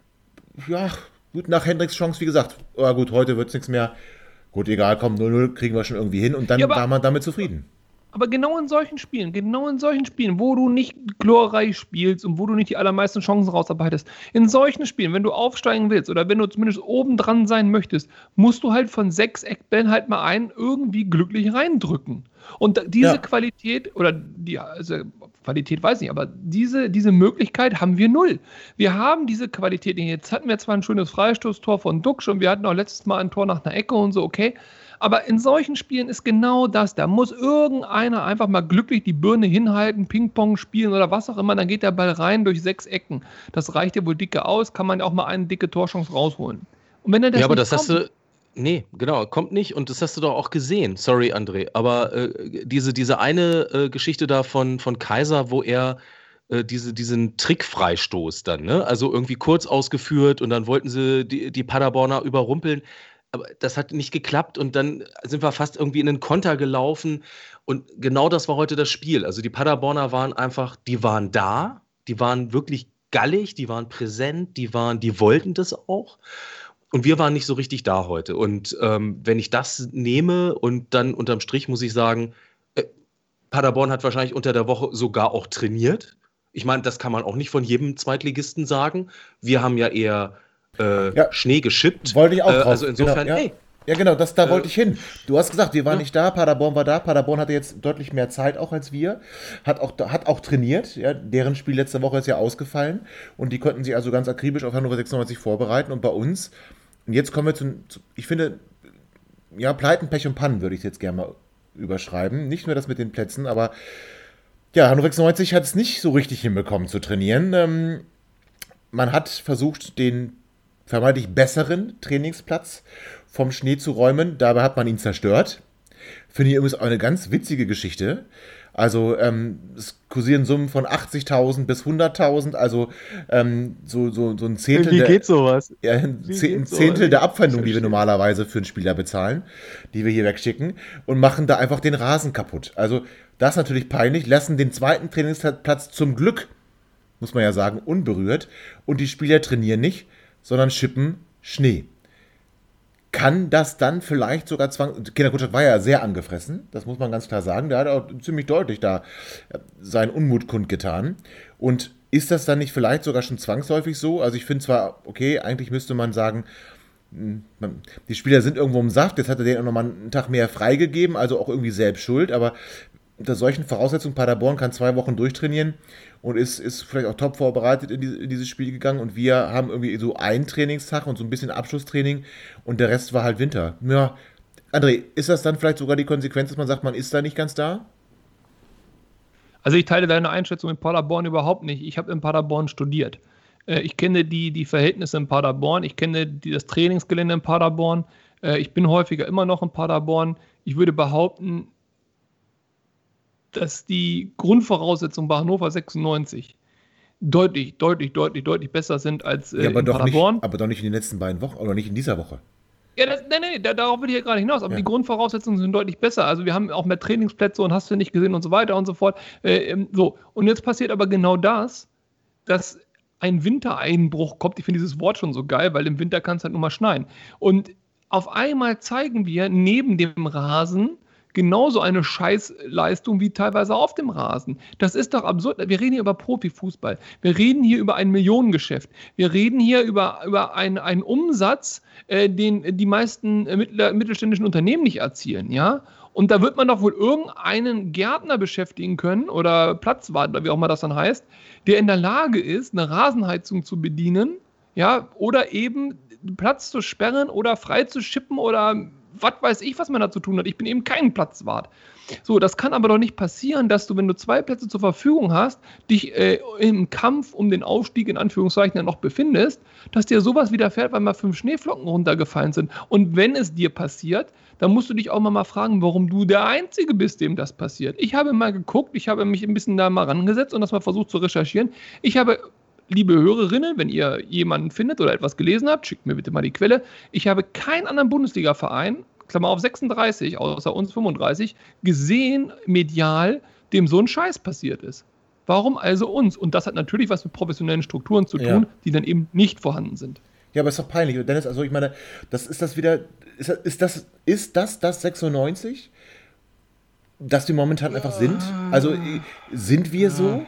Speaker 4: ja, gut, nach Hendricks Chance, wie gesagt, oh gut, heute wird es nichts mehr. Gut, egal, komm, null null kriegen wir schon irgendwie hin und dann
Speaker 5: Ja, aber-
Speaker 4: war man damit zufrieden.
Speaker 5: Aber genau in solchen Spielen, genau in solchen Spielen, wo du nicht glorreich spielst und wo du nicht die allermeisten Chancen rausarbeitest, in solchen Spielen, wenn du aufsteigen willst oder wenn du zumindest oben dran sein möchtest, musst du halt von sechs Eckbällen halt mal einen irgendwie glücklich reindrücken. Und da- diese
Speaker 4: Ja.
Speaker 5: Qualität, oder die also Qualität weiß ich nicht, aber diese, diese Möglichkeit haben wir null. Wir haben diese Qualität nicht. Jetzt hatten wir zwar ein schönes Freistoßtor von Duxch und wir hatten auch letztes Mal ein Tor nach einer Ecke und so, okay. Aber in solchen Spielen ist genau das. Da muss irgendeiner einfach mal glücklich die Birne hinhalten, Ping-Pong spielen oder was auch immer. Dann geht der Ball rein durch sechs Ecken. Das reicht ja wohl dicke aus. Kann man auch mal eine dicke Torchance rausholen. Und wenn er das
Speaker 6: Ja, aber
Speaker 5: nicht
Speaker 6: das hast
Speaker 5: kommt,
Speaker 6: du. Nee, genau, kommt nicht und das hast du doch auch gesehen. Sorry, André. Aber äh, diese, diese eine äh, Geschichte da von, von Kaiser, wo er äh, diese, diesen Trickfreistoß dann, ne? Also irgendwie kurz ausgeführt und dann wollten sie die, die Paderborner überrumpeln. Aber das hat nicht geklappt und dann sind wir fast irgendwie in den Konter gelaufen. Und genau das war heute das Spiel. Also die Paderborner waren einfach, die waren da, die waren wirklich gallig, die waren präsent, die waren, die wollten das auch. Und wir waren nicht so richtig da heute. Und ähm, wenn ich das nehme und dann unterm Strich muss ich sagen, äh, Paderborn hat wahrscheinlich unter der Woche sogar auch trainiert. Ich meine, das kann man auch nicht von jedem Zweitligisten sagen. Wir haben ja eher äh,
Speaker 4: Ja.
Speaker 6: Schnee geschippt.
Speaker 4: Wollte ich auch
Speaker 6: Äh,
Speaker 4: drauf.
Speaker 6: also insofern,
Speaker 4: genau, ja.
Speaker 6: ey,
Speaker 4: Ja, genau, das, da
Speaker 6: Äh,
Speaker 4: wollte ich hin. Du hast gesagt, wir waren
Speaker 6: ja.
Speaker 4: nicht da, Paderborn war da. Paderborn hatte jetzt deutlich mehr Zeit auch als wir. Hat auch, hat auch trainiert. Ja, deren Spiel letzte Woche ist ja ausgefallen. Und die konnten sich also ganz akribisch auf Hannover sechsundneunzig vorbereiten. Und bei uns, und jetzt kommen wir zu, zu ich finde, ja, Pleiten, Pech und Pannen würde ich jetzt gerne mal überschreiben. Nicht nur das mit den Plätzen, aber ja, Hannover sechsundneunzig hat es nicht so richtig hinbekommen zu trainieren. Ähm, man hat versucht, den vermeintlich besseren Trainingsplatz vom Schnee zu räumen. Dabei hat man ihn zerstört. Finde ich übrigens auch eine ganz witzige Geschichte. Also ähm, es kursieren Summen von achtzigtausend bis hunderttausend, also ähm, so, so, so ein Zehntel,
Speaker 6: wie
Speaker 4: der,
Speaker 6: geht sowas?
Speaker 4: ja, ein
Speaker 6: Wie
Speaker 4: Ze- ein
Speaker 6: geht's so?
Speaker 4: Zehntel der Abfindung, die wir
Speaker 6: Verstehe.
Speaker 4: normalerweise für einen Spieler bezahlen, die wir hier wegschicken und machen da einfach den Rasen kaputt. Also das ist natürlich peinlich, lassen den zweiten Trainingsplatz zum Glück, muss man ja sagen, unberührt und die Spieler trainieren nicht, sondern schippen Schnee. Kann das dann vielleicht sogar zwang... Kinder Kutschak war ja sehr angefressen, das muss man ganz klar sagen. Der hat auch ziemlich deutlich da seinen Unmut kundgetan. Und ist das dann nicht vielleicht sogar schon zwangsläufig so? Also ich finde zwar, okay, eigentlich müsste man sagen, man- die Spieler sind irgendwo im Saft, jetzt hat er denen auch nochmal einen Tag mehr freigegeben, also auch irgendwie selbst schuld, aber unter solchen Voraussetzungen, Paderborn kann zwei Wochen durchtrainieren und ist, ist vielleicht auch top vorbereitet in, die, in dieses Spiel gegangen und wir haben irgendwie so einen Trainingstag und so ein bisschen Abschlusstraining und der Rest war halt Winter. Ja, André, ist das dann vielleicht sogar die Konsequenz, dass man sagt, man ist da nicht ganz da?
Speaker 5: Also ich teile deine Einschätzung in Paderborn überhaupt nicht. Ich habe in Paderborn studiert. Äh, Ich kenne die, die Verhältnisse in Paderborn, ich kenne die, das Trainingsgelände in Paderborn. Äh, ich bin häufiger immer noch in Paderborn. Ich würde behaupten, dass die Grundvoraussetzungen bei Hannover sechsundneunzig deutlich, deutlich, deutlich, deutlich besser sind als äh,
Speaker 4: ja, aber
Speaker 5: in
Speaker 4: doch
Speaker 5: Paderborn.
Speaker 4: Nicht, aber doch nicht in den letzten beiden Wochen oder nicht in dieser Woche.
Speaker 5: Ja, das, nee, nee, da, darauf will ich ja gerade hinaus. Aber
Speaker 4: ja.
Speaker 5: die Grundvoraussetzungen sind deutlich besser. Also wir haben auch mehr Trainingsplätze und hast du nicht gesehen und so weiter und so fort. Äh, so. Und jetzt passiert aber genau das, dass ein Wintereinbruch kommt. Ich finde dieses Wort schon so geil, weil im Winter kann es halt nur mal schneien. Und auf einmal zeigen wir neben dem Rasen genauso eine Scheißleistung wie teilweise auf dem Rasen. Das ist doch absurd. Wir reden hier über Profifußball. Wir reden hier über ein Millionengeschäft. Wir reden hier über, über ein, einen Umsatz, äh, den die meisten äh, mittler, mittelständischen Unternehmen nicht erzielen. Ja? Und da wird man doch wohl irgendeinen Gärtner beschäftigen können oder Platzwart, oder wie auch immer das dann heißt, der in der Lage ist, eine Rasenheizung zu bedienen, ja, oder eben Platz zu sperren oder frei zu schippen oder was weiß ich, was man da zu tun hat. Ich bin eben kein Platzwart. So, das kann aber doch nicht passieren, dass du, wenn du zwei Plätze zur Verfügung hast, dich äh, im Kampf um den Aufstieg in Anführungszeichen ja noch befindest, dass dir sowas widerfährt, weil mal fünf Schneeflocken runtergefallen sind. Und wenn es dir passiert, dann musst du dich auch mal, mal fragen, warum du der Einzige bist, dem das passiert. Ich habe mal geguckt, ich habe mich ein bisschen da mal rangesetzt und das mal versucht zu recherchieren. Ich habe... Liebe Hörerinnen, wenn ihr jemanden findet oder etwas gelesen habt, schickt mir bitte mal die Quelle. Ich habe keinen anderen Bundesliga-Verein, Klammer auf sechsunddreißig, außer uns fünfunddreißig, gesehen, medial, dem so ein Scheiß passiert ist. Warum also uns? Und das hat natürlich was mit professionellen Strukturen zu tun, ja. die dann eben nicht vorhanden sind.
Speaker 4: Ja, aber ist doch peinlich. Dennis, also ich meine, das ist das wieder, ist das ist das, ist das, das sechsundneunzig, dass die momentan einfach sind? Also sind wir so?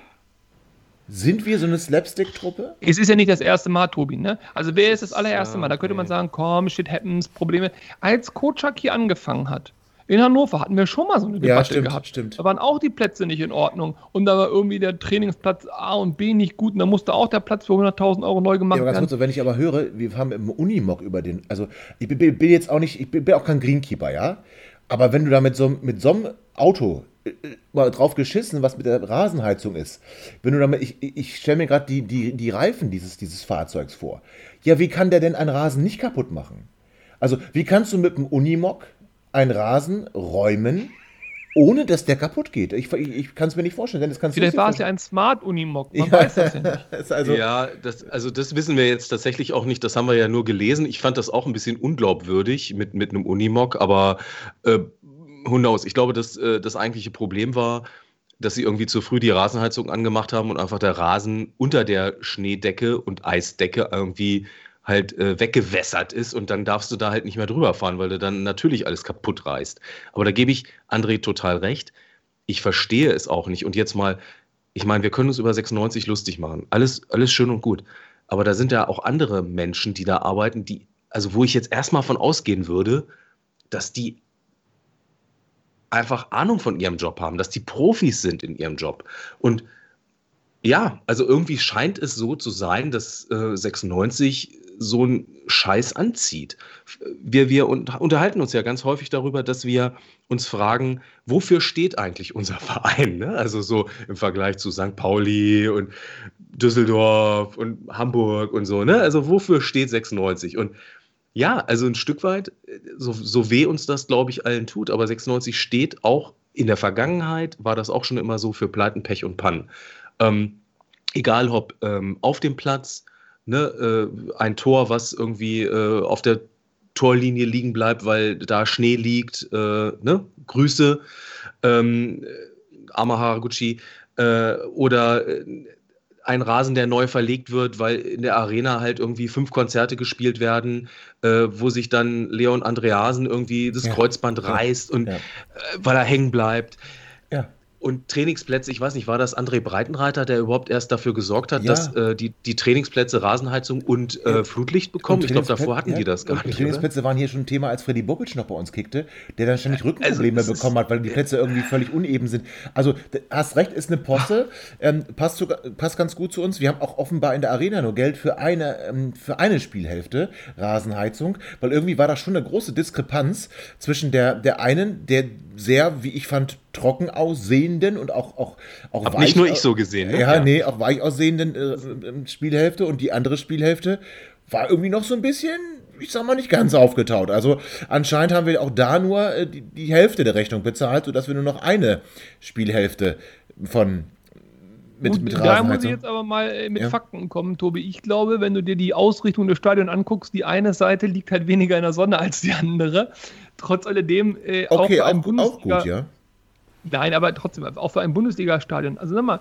Speaker 4: Sind wir so eine Slapstick-Truppe?
Speaker 5: Es ist ja nicht das erste Mal, Tobi, ne? Also wer ist das allererste Mal? Da könnte man sagen, komm, shit happens, Probleme. Als Kocak hier angefangen hat, in Hannover hatten wir schon mal so eine Debatte
Speaker 4: ja, stimmt,
Speaker 5: gehabt.
Speaker 4: Stimmt.
Speaker 5: Da waren auch die Plätze nicht in Ordnung. Und da war irgendwie der Trainingsplatz A und B nicht gut. Und da musste auch der Platz für hunderttausend Euro neu gemacht
Speaker 4: ja, aber ganz
Speaker 5: werden.
Speaker 4: kurz, wenn ich aber höre, wir haben im Unimog über den, also ich bin, bin jetzt auch nicht, ich bin, bin auch kein Greenkeeper, ja? Aber wenn du da mit so, mit so einem Auto mal drauf geschissen, was mit der Rasenheizung ist. Wenn du damit, ich, ich stelle mir gerade die, die, die Reifen dieses, dieses Fahrzeugs vor. Ja, wie kann der denn einen Rasen nicht kaputt machen? Also, wie kannst du mit dem Unimog einen Rasen räumen, ohne dass der kaputt geht? Ich, ich, ich kann es mir nicht vorstellen. Denn das kannst
Speaker 5: Vielleicht
Speaker 4: du
Speaker 5: war es ja ein Smart Unimog. Man
Speaker 6: ja.
Speaker 5: weiß das ja nicht.
Speaker 6: Also ja, das, also das wissen wir jetzt tatsächlich auch nicht. Das haben wir ja nur gelesen. Ich fand das auch ein bisschen unglaubwürdig mit, mit einem Unimog, aber äh, who knows? Ich glaube, dass äh, das eigentliche Problem war, dass sie irgendwie zu früh die Rasenheizung angemacht haben und einfach der Rasen unter der Schneedecke und Eisdecke irgendwie halt äh, weggewässert ist und dann darfst du da halt nicht mehr drüber fahren, weil du dann natürlich alles kaputt reißt. Aber da gebe ich André total recht. Ich verstehe es auch nicht. Und jetzt mal, ich meine, wir können uns über sechsundneunzig lustig machen. Alles, alles schön und gut. Aber da sind ja auch andere Menschen, die da arbeiten, die, also wo ich jetzt erstmal von ausgehen würde, dass die einfach Ahnung von ihrem Job haben, dass die Profis sind in ihrem Job. Und ja, also irgendwie scheint es so zu sein, dass äh, sechsundneunzig so einen Scheiß anzieht. Wir, wir un- unterhalten uns ja ganz häufig darüber, dass wir uns fragen, wofür steht eigentlich unser Verein? Ne? Also so im Vergleich zu Sankt Pauli und Düsseldorf und Hamburg und so. Ne? Also wofür steht sechsundneunzig? Und ja, also ein Stück weit, so, so weh uns das, glaube ich, allen tut, aber sechsundneunzig steht auch in der Vergangenheit, war das auch schon immer so für Pleiten, Pech und Pannen. Ähm, egal ob ähm, auf dem Platz, ne, äh, ein Tor, was irgendwie äh, auf der Torlinie liegen bleibt, weil da Schnee liegt, äh, ne, Grüße, ähm, Arma Haraguchi, äh, oder äh, ein Rasen, der neu verlegt wird, weil in der Arena halt irgendwie fünf Konzerte gespielt werden, äh, wo sich dann Leon Andreasen irgendwie das ja. Kreuzband reißt und ja. äh, weil er hängen bleibt.
Speaker 4: Ja.
Speaker 6: Und Trainingsplätze, ich weiß nicht, war das André Breitenreiter, der überhaupt erst dafür gesorgt hat,
Speaker 4: ja.
Speaker 6: dass äh, die, die Trainingsplätze Rasenheizung und äh, Flutlicht bekommen? Ich glaube, davor hatten ja. die das gar
Speaker 4: und
Speaker 6: nicht.
Speaker 4: Die Trainingsplätze oder? waren hier schon ein Thema, als Freddy Bobic noch bei uns kickte, der dann ständig Rückenprobleme
Speaker 6: also,
Speaker 4: bekommen hat, weil die Plätze irgendwie völlig uneben sind. Also, hast recht, ist eine Posse, ähm, passt, sogar, passt ganz gut zu uns. Wir haben auch offenbar in der Arena nur Geld für eine, ähm, für eine Spielhälfte Rasenheizung, weil irgendwie war da schon eine große Diskrepanz zwischen der, der einen, der sehr, wie ich fand, trocken aussehenden und auch, auch, auch
Speaker 6: Hab
Speaker 4: weich.
Speaker 6: Nicht nur ich so gesehen. Ne?
Speaker 4: Ja, ja, nee, auch weich aussehenden äh, Spielhälfte und die andere Spielhälfte war irgendwie noch so ein bisschen, ich sag mal, nicht ganz aufgetaut. Also anscheinend haben wir auch da nur äh, die, die Hälfte der Rechnung bezahlt, sodass wir nur noch eine Spielhälfte von mit,
Speaker 5: Gut,
Speaker 4: mit
Speaker 5: da
Speaker 4: Rasenheizung.
Speaker 5: muss ich jetzt aber mal äh, mit
Speaker 4: Ja.
Speaker 5: Fakten kommen, Tobi. Ich glaube, wenn du dir die Ausrichtung des Stadions anguckst, die eine Seite liegt halt weniger in der Sonne als die andere. Trotz alledem äh, auch
Speaker 4: Okay,
Speaker 5: für ein
Speaker 4: auch, auch
Speaker 5: Bundesliga...
Speaker 4: gut, ja.
Speaker 5: Nein, aber trotzdem, auch für ein Bundesliga-Stadion. Also sag mal,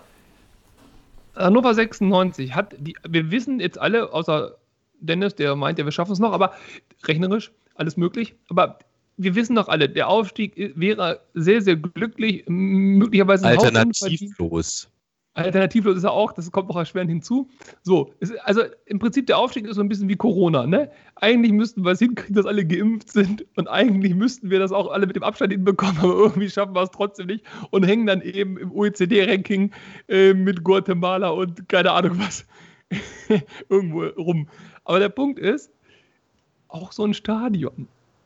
Speaker 5: Hannover sechsundneunzig hat, die, wir wissen jetzt alle, außer Dennis, der meint, ja, wir schaffen es noch, aber rechnerisch, alles möglich, aber wir wissen doch alle, der Aufstieg wäre sehr, sehr glücklich, m- möglicherweise ein Haufen unverdient.
Speaker 6: Alternativlos.
Speaker 5: Alternativlos ist er auch, das kommt noch erschwerend hinzu. So, es, also im Prinzip der Aufstieg ist so ein bisschen wie Corona, ne? Eigentlich müssten wir es hinkriegen, dass alle geimpft sind und eigentlich müssten wir das auch alle mit dem Abstand hinbekommen, aber irgendwie schaffen wir es trotzdem nicht und hängen dann eben im O E C D-Ranking äh, mit Guatemala und keine Ahnung was irgendwo rum. Aber der Punkt ist, auch so ein Stadion,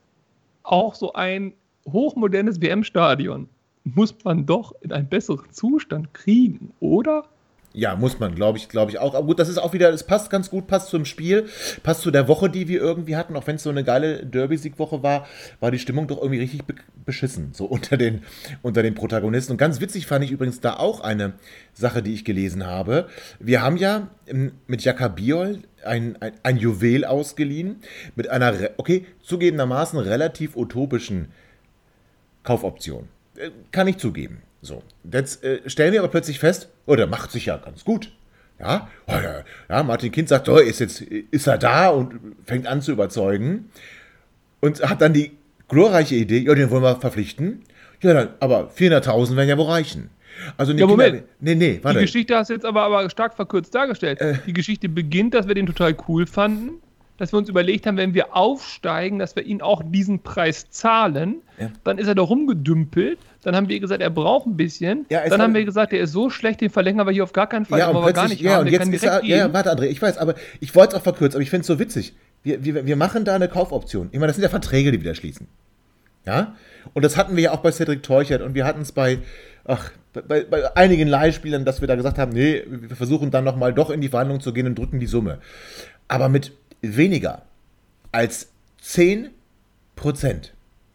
Speaker 5: auch so ein hochmodernes W M-Stadion muss man doch in einen besseren Zustand kriegen, oder?
Speaker 4: Ja, muss man, glaube ich, glaube ich auch. Aber gut, das ist auch wieder, es passt ganz gut, passt zum Spiel, passt zu der Woche, die wir irgendwie hatten. Auch wenn es so eine geile Derby-Siegwoche war, war die Stimmung doch irgendwie richtig be- beschissen, so unter den, unter den Protagonisten. Und ganz witzig fand ich übrigens da auch eine Sache, die ich gelesen habe. Wir haben ja ähm, mit Jaka Biol ein, ein, ein Juwel ausgeliehen, mit einer, re- okay, zugegebenermaßen relativ utopischen Kaufoption. Äh, Kann ich zugeben. So, jetzt äh, stellen wir aber plötzlich fest, oh, der macht sich ja ganz gut. Ja, oh, ja, ja, Martin Kind sagt, oh, ist jetzt ist er da und fängt an zu überzeugen und hat dann die glorreiche Idee, ja, den wollen wir verpflichten. Ja, dann, aber vierhunderttausend werden ja wohl reichen. Also
Speaker 5: Ja, Moment.
Speaker 4: nee, nee, warte.
Speaker 5: Die Geschichte hast du jetzt aber, aber stark verkürzt dargestellt.
Speaker 4: Äh.
Speaker 5: Die Geschichte beginnt, dass wir den total cool fanden, dass wir uns überlegt haben, wenn wir aufsteigen, dass wir ihn auch diesen Preis zahlen.
Speaker 4: Ja.
Speaker 5: Dann ist er da rumgedümpelt. Dann haben wir gesagt, er braucht ein bisschen.
Speaker 4: Ja, es
Speaker 5: dann
Speaker 4: war-
Speaker 5: haben wir gesagt, der ist so schlecht, den verlängern wir hier auf gar keinen Fall.
Speaker 4: Ja,
Speaker 5: den
Speaker 4: und
Speaker 5: wollen wir gar
Speaker 4: plötzlich,
Speaker 5: nicht
Speaker 4: ja,
Speaker 5: haben.
Speaker 4: und
Speaker 5: Der
Speaker 4: jetzt
Speaker 5: kann
Speaker 4: ist
Speaker 5: direkt
Speaker 4: er, ja, ja,
Speaker 5: gehen.
Speaker 4: warte, André, ich weiß, aber ich wollte es auch verkürzen, aber ich finde es so witzig. Wir, wir, wir machen da eine Kaufoption. Ich meine, das sind ja Verträge, die wir da schließen. Ja? Und das hatten wir ja auch bei Cedric Teuchert und wir hatten es bei, ach, bei, bei einigen Leihspielern, dass wir da gesagt haben, nee, wir versuchen dann nochmal doch in die Verhandlung zu gehen und drücken die Summe. Aber mit weniger als zehn Prozent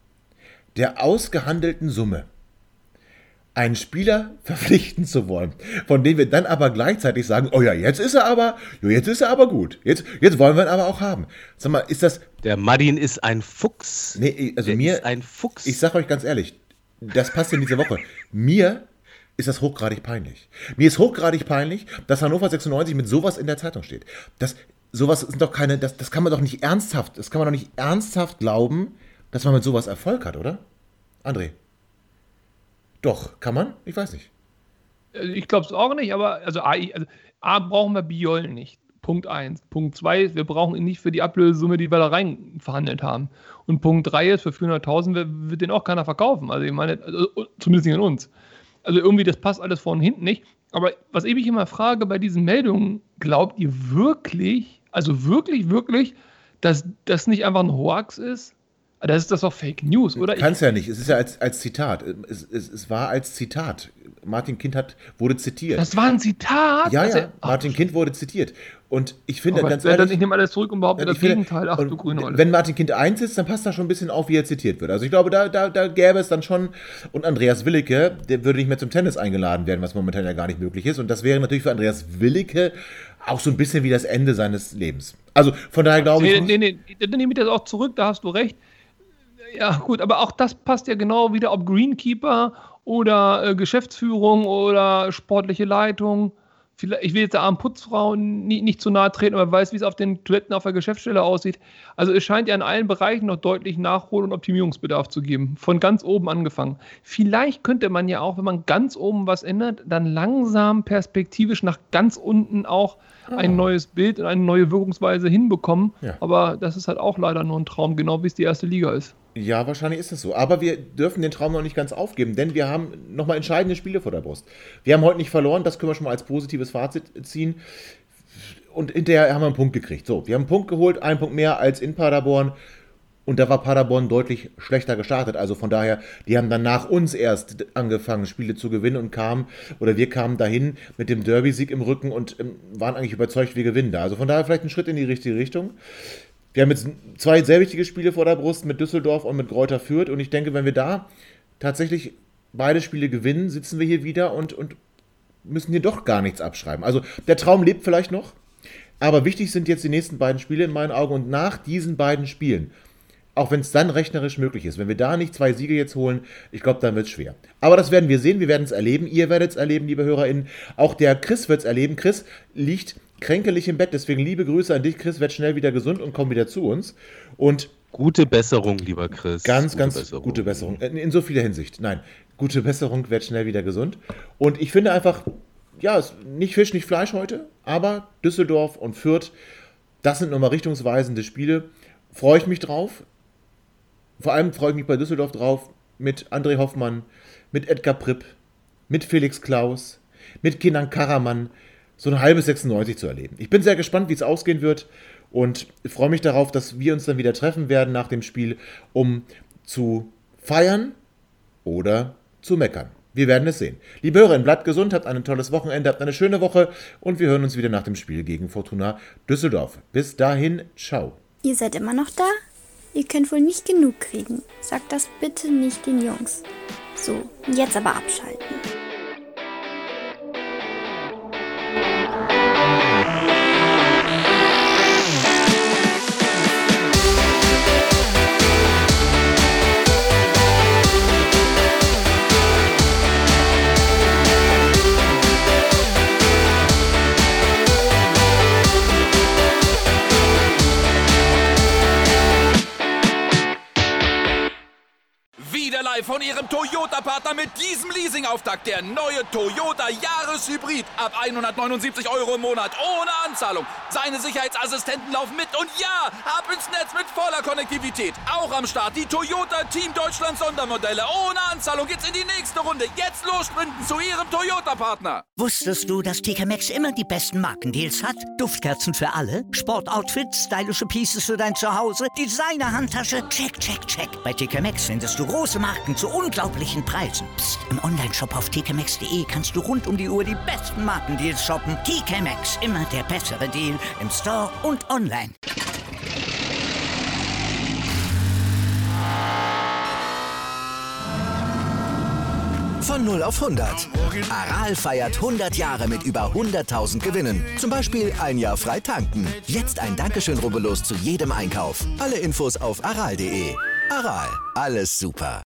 Speaker 4: der ausgehandelten Summe einen Spieler verpflichten zu wollen, von dem wir dann aber gleichzeitig sagen, oh ja, jetzt ist er aber, ja, jetzt ist er aber gut. Jetzt, jetzt wollen wir ihn aber auch haben. Sag mal, ist das,
Speaker 6: Der Martin ist ein Fuchs.
Speaker 4: nee, also
Speaker 6: Der
Speaker 4: mir,
Speaker 6: ist ein Fuchs.
Speaker 4: ich sag euch ganz ehrlich, das passt in diese Woche. Mir ist das hochgradig peinlich. Mir ist hochgradig peinlich, dass Hannover sechsundneunzig mit sowas in der Zeitung steht. Das, sowas sind doch keine, das, das kann man doch nicht ernsthaft, das kann man doch nicht ernsthaft glauben, dass man mit sowas Erfolg hat, oder? André? Doch, kann man? Ich weiß nicht.
Speaker 5: Also ich glaube es auch nicht, aber also A, also A brauchen wir Biol nicht. Punkt eins. Punkt zwei ist, wir brauchen ihn nicht für die Ablösesumme, die wir da rein verhandelt haben. Und Punkt drei ist, für vierhunderttausend wird, wird den auch keiner verkaufen. Also ich meine, also, zumindest nicht an uns. Also irgendwie, das passt alles vor und hinten nicht. Aber was ich mich immer frage bei diesen Meldungen, glaubt ihr wirklich, also wirklich, wirklich, dass das nicht einfach ein Hoax ist? Das ist das doch Fake News, oder?
Speaker 4: Kann es ja nicht. Es ist ja als, als Zitat. Es, es, es war als Zitat. Martin Kind hat, wurde zitiert.
Speaker 5: Das war ein Zitat?
Speaker 4: ja,
Speaker 5: Also,
Speaker 4: ja. Martin Kind wurde zitiert. Und ich finde,
Speaker 5: aber
Speaker 4: ganz
Speaker 5: dann,
Speaker 4: ehrlich,
Speaker 5: ich nehme alles zurück und behaupte
Speaker 4: Ja,
Speaker 5: das
Speaker 4: ich finde,
Speaker 5: Gegenteil. Ach
Speaker 4: und
Speaker 5: du grüne Olle.
Speaker 4: wenn Martin Kind eins ist, dann passt das schon ein bisschen auf, wie er zitiert wird. Also ich glaube, da, da, da gäbe es dann schon, und Andreas Willicke, der würde nicht mehr zum Tennis eingeladen werden, was momentan ja gar nicht möglich ist. Und das wäre natürlich für Andreas Willicke auch so ein bisschen wie das Ende seines Lebens. Also von daher glaube ich...
Speaker 5: Nee, nee, nee, dann nehme ich das auch zurück, da hast du recht. Ja, gut, aber auch das passt ja genau wieder, ob Greenkeeper oder äh, Geschäftsführung oder sportliche Leitung. Vielleicht, ich will jetzt der armen Putzfrau nie, nicht zu nahe treten, aber weiß, wie es auf den Toiletten auf der Geschäftsstelle aussieht. Also es scheint ja in allen Bereichen noch deutlich Nachhol- und Optimierungsbedarf zu geben. Von ganz oben angefangen. Vielleicht könnte man ja auch, wenn man ganz oben was ändert, dann langsam perspektivisch nach ganz unten auch ein neues Bild und eine neue Wirkungsweise hinbekommen.
Speaker 4: Ja.
Speaker 5: Aber das ist halt auch leider nur ein Traum, genau wie es die erste Liga ist.
Speaker 4: Ja, wahrscheinlich ist es so. Aber wir dürfen den Traum noch nicht ganz aufgeben, denn wir haben nochmal entscheidende Spiele vor der Brust. Wir haben heute nicht verloren, das können wir schon mal als positives Fazit ziehen. Und hinterher haben wir einen Punkt gekriegt. So, wir haben einen Punkt geholt, einen Punkt mehr als in Paderborn. Und da war Paderborn deutlich schlechter gestartet. Also von daher, die haben dann nach uns erst angefangen, Spiele zu gewinnen und kamen, oder wir kamen dahin mit dem Derby-Sieg im Rücken und ähm, waren eigentlich überzeugt, wir gewinnen da. Also von daher vielleicht ein Schritt in die richtige Richtung. wir haben jetzt zwei sehr wichtige Spiele vor der Brust mit Düsseldorf und mit Greuther Fürth. Und ich denke, wenn wir da tatsächlich beide Spiele gewinnen, sitzen wir hier wieder und, und müssen hier doch gar nichts abschreiben. Also der Traum lebt vielleicht noch, aber wichtig sind jetzt die nächsten beiden Spiele in meinen Augen. Und nach diesen beiden Spielen, auch wenn es dann rechnerisch möglich ist, wenn wir da nicht zwei Siege jetzt holen, ich glaube, dann wird es schwer. Aber das werden wir sehen, wir werden es erleben. Ihr werdet es erleben, liebe HörerInnen. Auch der Chris wird es erleben. Chris liegt kränkelig im Bett, deswegen liebe Grüße an dich, Chris, werd schnell wieder gesund und komm wieder zu uns. Und
Speaker 6: gute Besserung, lieber Chris.
Speaker 4: Ganz,
Speaker 6: gute
Speaker 4: ganz
Speaker 6: Besserung.
Speaker 4: gute Besserung. In, in so vieler Hinsicht. Nein, gute Besserung, werd schnell wieder gesund. Und ich finde einfach, ja, es, nicht Fisch, nicht Fleisch heute, aber Düsseldorf und Fürth, das sind nochmal richtungsweisende Spiele. Freue ich mich drauf. Vor allem freue ich mich bei Düsseldorf drauf mit André Hoffmann, mit Edgar Pripp, mit Felix Klaus, mit Kenan Karaman, so ein halbes sechsundneunzig zu erleben. Ich bin sehr gespannt, wie es ausgehen wird und freue mich darauf, dass wir uns dann wieder treffen werden nach dem Spiel, um zu feiern oder zu meckern. Wir werden es sehen. Liebe Hörerinnen, bleibt gesund, habt ein tolles Wochenende, habt eine schöne Woche und wir hören uns wieder nach dem Spiel gegen Fortuna Düsseldorf. Bis dahin, ciao.
Speaker 3: Ihr seid immer noch da? Ihr könnt wohl nicht genug kriegen. Sagt das bitte nicht den Jungs. So, jetzt aber abschalten.
Speaker 7: Von ihrem Toyota-Partner mit diesem Leasing-Auftakt. Der neue Toyota Jahreshybrid. Ab hundertneunundsiebzig Euro im Monat. Ohne Anzahlung. Seine Sicherheitsassistenten laufen mit. Und ja, ab ins Netz mit voller Konnektivität. Auch am Start die Toyota Team Deutschland Sondermodelle. Ohne Anzahlung geht's in die nächste Runde. Jetzt los sprinten zu ihrem Toyota-Partner.
Speaker 1: Wusstest du, dass T K Maxx immer die besten Markendeals hat? Duftkerzen für alle, Sportoutfits, stylische Pieces für dein Zuhause, Designer-Handtasche, check, check, check. Bei T K Maxx findest du große Marken zu unglaublichen Preisen. Psst. Im Onlineshop auf t k maxx punkt d e kannst du rund um die Uhr die besten Markendeals shoppen. T K Maxx, immer der bessere Deal im Store und online.
Speaker 2: Von null auf hundert. Aral feiert hundert Jahre mit über hunderttausend Gewinnen. Zum Beispiel ein Jahr frei tanken. Jetzt ein Dankeschön, rubbellos zu jedem Einkauf. Alle Infos auf aral punkt de. Aral, alles super.